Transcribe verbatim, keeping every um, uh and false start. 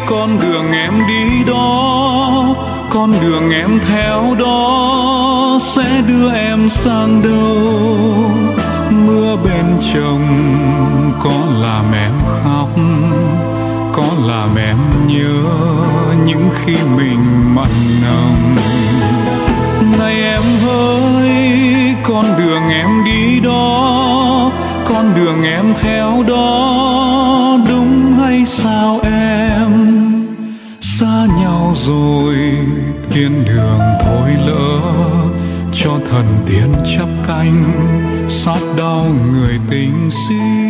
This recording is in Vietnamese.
con đường em đi đó, con đường em theo đó sẽ đưa em sang đâu. Mưa bên chồng có làm em khóc, có làm em nhớ những khi mình mặn nồng. Này em ơi, con đường em đi đó, con đường em theo đó đúng hay sao em? Xa nhau rồi thiên đường thôi lỡ, cho thần tiên chắp cánh sát đau người tình si.